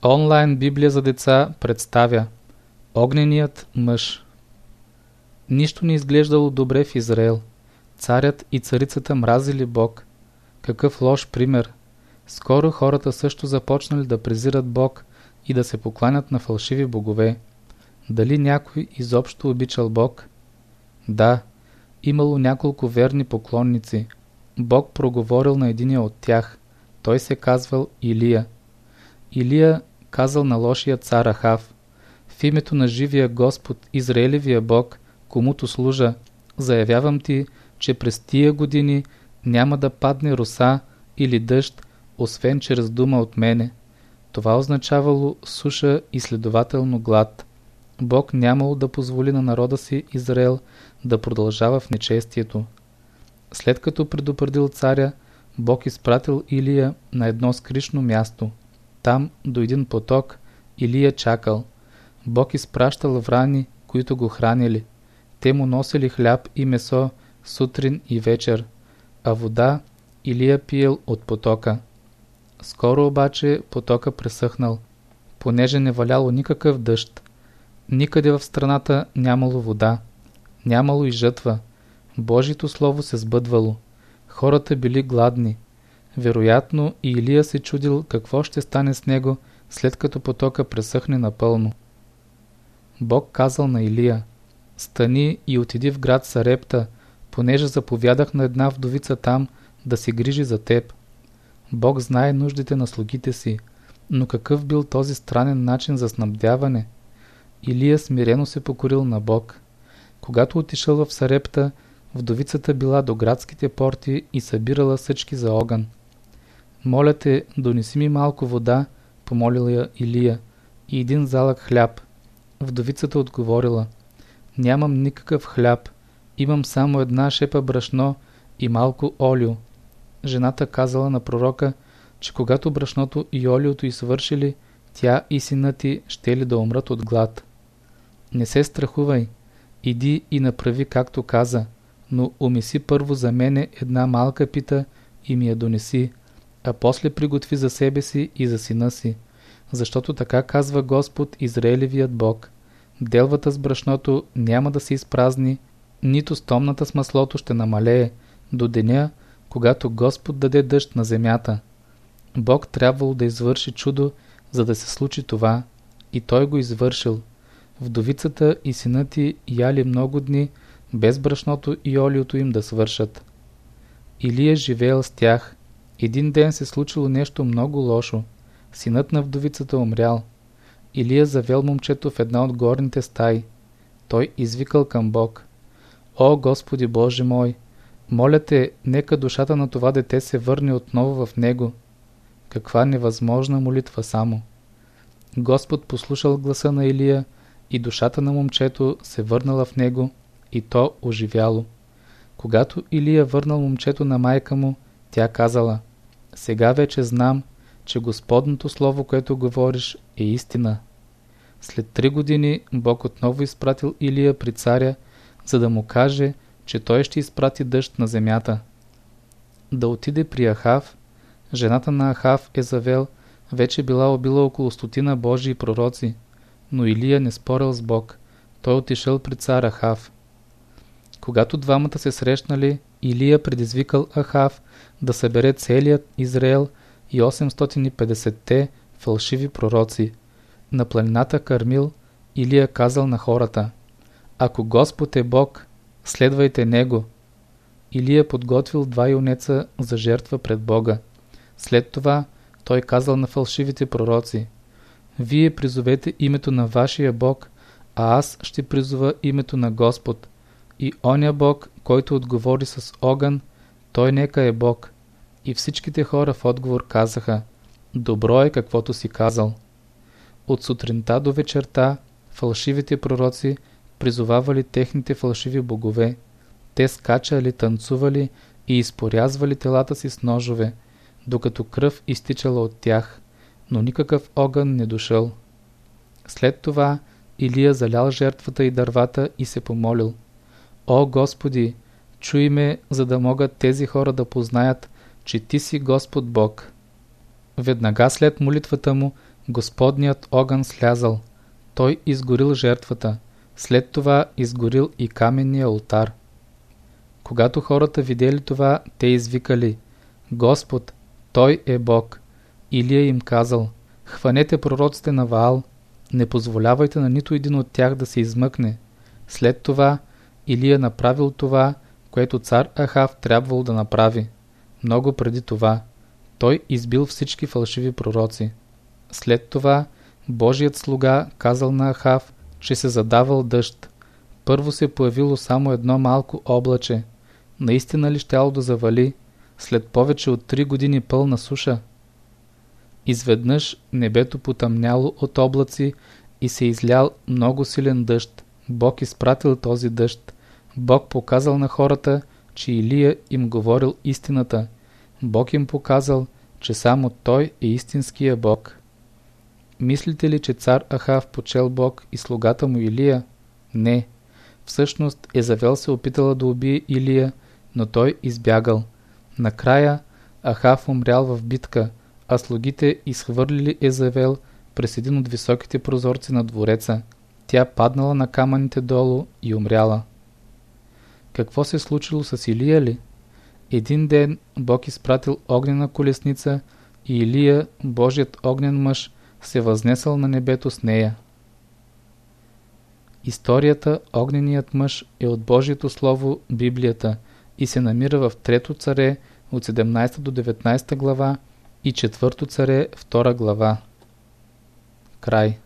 Онлайн Библия за деца представя Огненият мъж. Нищо не изглеждало добре в Израел. Царят и царицата мразили Бог. Какъв лош пример! Скоро хората също започнали да презират Бог и да се покланят на фалшиви богове. Дали някой изобщо обичал Бог? Да, имало няколко верни поклонници. Бог проговорил на единия от тях. Той се казвал Илия. Илия казал на лошия цар Ахав: в името на живия Господ, Израелевия Бог, комуто служа, заявявам ти, че през тия години няма да падне роса или дъжд, освен чрез дума от мене. Това означавало суша и следователно глад. Бог нямало да позволи на народа си Израел да продължава в нечестието. След като предупредил царя, Бог изпратил Илия на едно скришно място. Там до един поток Илия чакал. Бог изпращал врани, които го хранили. Те му носили хляб и месо сутрин и вечер, а вода Илия пиел от потока. Скоро обаче потока пресъхнал, понеже не валяло никакъв дъжд. Никъде в страната нямало вода, нямало и жътва. Божието слово се сбъдвало. Хората били гладни. Вероятно и Илия се чудил какво ще стане с него, след като потока пресъхне напълно. Бог казал на Илия: стани и отиди в град Сарепта, понеже заповядах на една вдовица там да се грижи за теб. Бог знае нуждите на слугите си, но какъв бил този странен начин за снабдяване? Илия смирено се покорил на Бог. Когато отишъл в Сарепта, вдовицата била до градските порти и събирала съчки за огън. Моля те, донеси ми малко вода, помолила я Илия, и един залък хляб. Вдовицата отговорила: нямам никакъв хляб, имам само една шепа брашно и малко олио. Жената казала на пророка, че когато брашното и олиото й свършили, тя и синът ти щели да умрат от глад. Не се страхувай, иди и направи както каза, но умеси първо за мене една малка пита и ми я донеси, а после приготви за себе си и за сина си, защото така казва Господ, Израелевият Бог: делвата с брашното няма да се изпразни, нито стомната с маслото ще намалее, до деня, когато Господ даде дъжд на земята. Бог трябвало да извърши чудо, за да се случи това, и Той го извършил. Вдовицата и синът ти яли много дни, без брашното и олиото им да свършат. Илия живеел с тях. Един ден се случило нещо много лошо. Синът на вдовицата умрял. Илия завел момчето в една от горните стаи. Той извикал към Бог: о, Господи Боже мой, моля те, нека душата на това дете се върне отново в него. Каква невъзможна молитва само! Господ послушал гласа на Илия и душата на момчето се върнала в него и то оживяло. Когато Илия върнал момчето на майка му, тя казала: сега вече знам, че Господното слово, което говориш, е истина. След 3 години Бог отново изпратил Илия при царя, за да му каже, че той ще изпрати дъжд на земята. Да отиде при Ахав. Жената на Ахав Езавел вече била убила около 100 Божии пророци, но Илия не спорил с Бог. Той отишъл при цар Ахав. Когато двамата се срещнали, Илия предизвикал Ахав да събере целият Израел и 850-те фалшиви пророци. На планината Кармил Илия казал на хората: ако Господ е Бог, следвайте Него. Илия подготвил 2 юнеца за жертва пред Бога. След това той казал на фалшивите пророци: вие призовете името на вашия Бог, а аз ще призова името на Господ. И оня Бог, който отговори с огън, той нека е Бог. И всичките хора в отговор казаха: добро е каквото си казал. От сутринта до вечерта фалшивите пророци призовавали техните фалшиви богове. Те скачали, танцували и изпорязвали телата си с ножове, докато кръв изтичала от тях, но никакъв огън не дошъл. След това Илия залял жертвата и дървата и се помолил: о Господи, чуй ме, за да могат тези хора да познаят, че Ти си Господ Бог. Веднага след молитвата му Господният огън слязал. Той изгорил жертвата. След това изгорил и каменния олтар. Когато хората видели това, те извикали: Господ, Той е Бог. Илия им казал: хванете пророците на Ваал, не позволявайте на нито един от тях да се измъкне. След това Илия направил това, което цар Ахав трябвало да направи. Много преди това той избил всички фалшиви пророци. След това Божият слуга казал на Ахав, че се задавал дъжд. Първо се появило само едно малко облаче. Наистина ли щяло да завали след повече от 3 години пълна суша? Изведнъж небето потъмняло от облаци и се излял много силен дъжд. Бог изпратил този дъжд. Бог показал на хората, че Илия им говорил истината. Бог им показал, че само Той е истинския Бог. Мислите ли, че цар Ахав почел Бог и слугата му Илия? Не. Всъщност Езавел се опитала да убие Илия, но той избягал. Накрая Ахав умрял в битка, а слугите изхвърлили Езавел през един от високите прозорци на двореца. Тя паднала на камъните долу и умряла. Какво се случило с Илия ли? Един ден Бог изпратил огнена колесница и Илия, Божият огнен мъж, се възнесъл на небето с нея. Историята Огненият мъж е от Божието слово, Библията, и се намира в 3 царе от 17 до 19 глава и 4 царе 2 глава. Край.